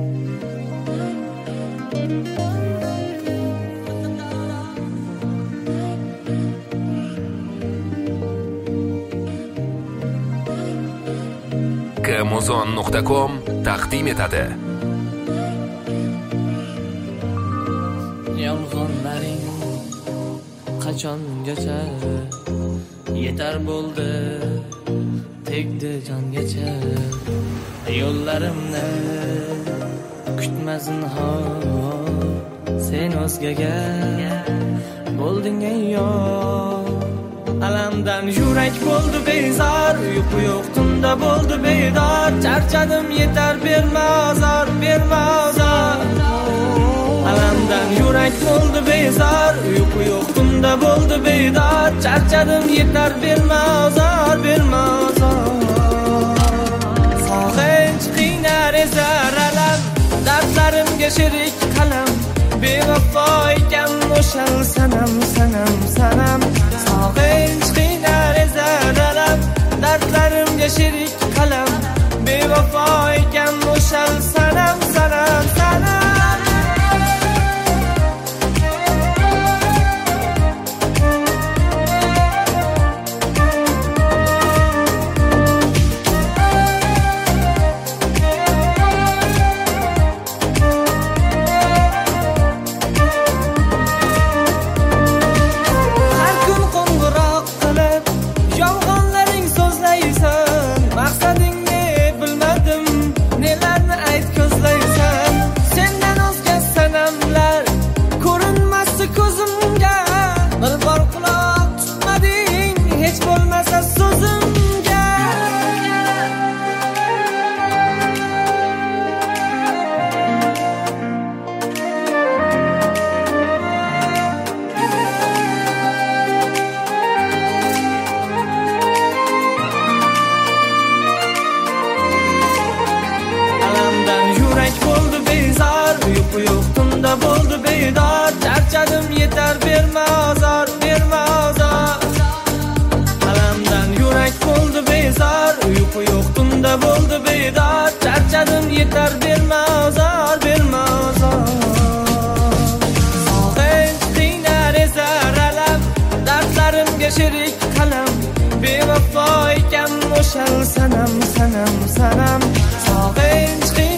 Kmuzon.com taqdim etadi. Yolg'onlaring qachongacha yetar bo'ldi, tegdi jongacha. Yo'llarimni kutmasin hol, sen o'zgaga bo'lding ayyor. Alamdan yurak bo'ldi bezor, uyqu yo'q tunda bo'ldi bedor. Charchadim yetar, berma azor, berma azor. Alamdan yurak bo'ldi bezor, uyqu yo'q tunda bo'ldi bedor. Charchadim yetar, berma azor, berma azor. Sog'inch qiynar ezar alam, dardlarimga sherik qalam. Bevafo ekan o'shal sanam, sanam, sanam. Sog'inch qiynar ezar alam, dardlarimga sherik qalam. Bevafo ekan o'shal sanam, sanam, sanam. Bo'ldi bedor, charchadim yetar, berma azor, berma azor. Alamdan yurak bo'ldi bezor, uyqu yo'q tunda bo'ldi bedor. Charchadim yetar, berma azor, berma azor. Sog'inch qiynar ezar alam, dardlarimga sherik qalam. Bevafo ekan o'shal sanam, sanam, sanam. Sog'inch